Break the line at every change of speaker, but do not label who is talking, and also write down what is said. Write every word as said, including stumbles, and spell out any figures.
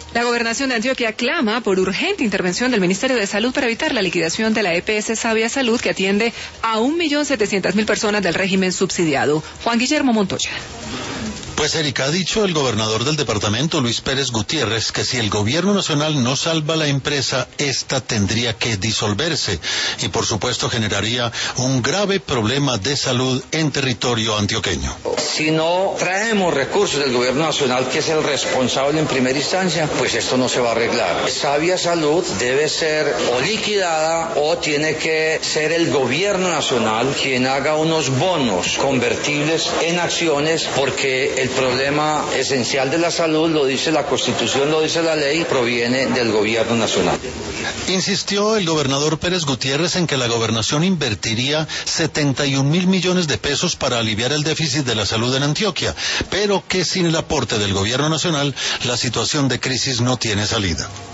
La Gobernación de Antioquia clama por urgente intervención del Ministerio de Salud para evitar la liquidación de la E P S Sabia Salud, que atiende a un millón setecientas mil personas del régimen subsidiado. Juan Guillermo Montoya.
Pues Erika, ha dicho el gobernador del departamento, Luis Pérez Gutiérrez, que si el gobierno nacional no salva la empresa, esta tendría que disolverse y por supuesto generaría un grave problema de salud en territorio antioqueño.
Si no traemos recursos del gobierno nacional, que es el responsable en primera instancia, pues esto no se va a arreglar. Sabia Salud debe ser o liquidada o tiene que ser el gobierno nacional quien haga unos bonos convertibles en acciones, porque el El problema esencial de la salud, lo dice la Constitución, lo dice la ley, proviene del gobierno nacional.
Insistió el gobernador Pérez Gutiérrez en que la gobernación invertiría setenta y un mil millones de pesos para aliviar el déficit de la salud en Antioquia, pero que sin el aporte del gobierno nacional, la situación de crisis no tiene salida.